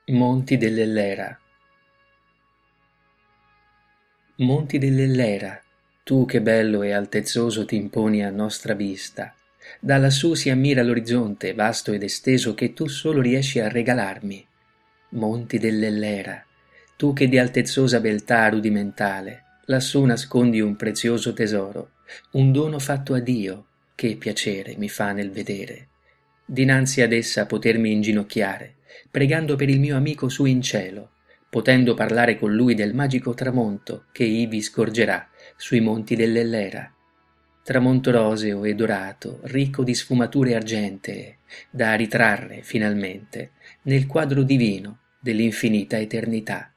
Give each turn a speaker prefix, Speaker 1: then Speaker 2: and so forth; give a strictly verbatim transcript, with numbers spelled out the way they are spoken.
Speaker 1: Monti dell'Ellera. Monti dell'Ellera, tu che bello e altezzoso t'imponi a nostra vista, da lassù si ammira l'orizzonte vasto ed esteso che tu solo riesci a regalarmi. Monti dell'Ellera, tu che di altezzosa beltà rudimentale lassù nascondi un prezioso tesoro, un dono fatto a Dio, che piacere mi fa nel vedere. Dinanzi ad essa potermi inginocchiare, pregando per il mio amico su in cielo, potendo parlare con lui del magico tramonto che ivi scorgerà sui monti dell'Ellera. Tramonto roseo e dorato, ricco di sfumature argentee, da ritrarre, finalmente, nel quadro divino dell'infinita eternità.